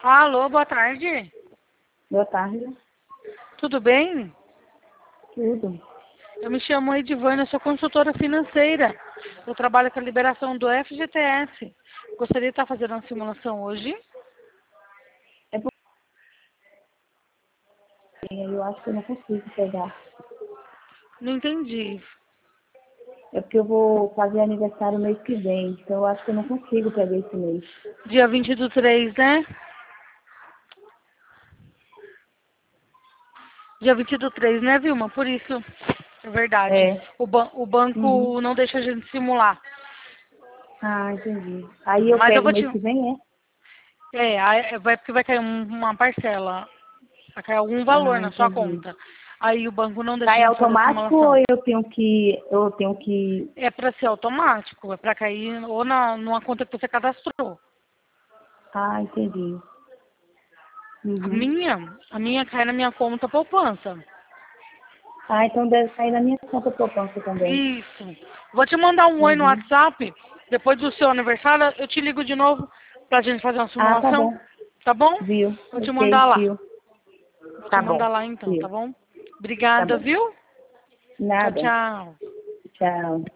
Alô, boa tarde. Boa tarde. Tudo bem? Tudo. Eu me chamo Edivânia, sou consultora financeira. Eu trabalho com a liberação do FGTS. Gostaria de estar fazendo uma simulação hoje? É porque eu acho que eu não consigo pegar. Não entendi. É porque eu vou fazer aniversário mês que vem, então eu acho que eu não consigo pegar esse mês. Dia 20/3, né? Dia 20/3, né, Vilma? Por isso, é verdade. É. O Uhum. banco não deixa a gente simular. Ah, entendi. Aí eu Mas eu pego vou te... mês que vem, é? Porque vai cair uma parcela. Vai cair algum valor Ah, na sua entendi. conta. Aí o banco não deixa a Sai gente fazer a automático ou simulação. eu tenho que... É para ser automático, é para cair ou numa conta que você cadastrou. Ah, entendi. A Uhum. minha, a minha cai na minha conta poupança. Ah, então deve sair na minha conta poupança também. Isso. Vou te mandar um oi no Uhum. WhatsApp. Depois do seu aniversário, eu te ligo de novo pra gente fazer uma Ah, tá simulação. bom. Tá bom? Viu? Vou te Ok, mandar lá. viu? Vou te Tá mandar bom. lá então, tá Viu? bom? Tá Obrigada, bom. viu? Tchau, Nada. tchau. Tchau.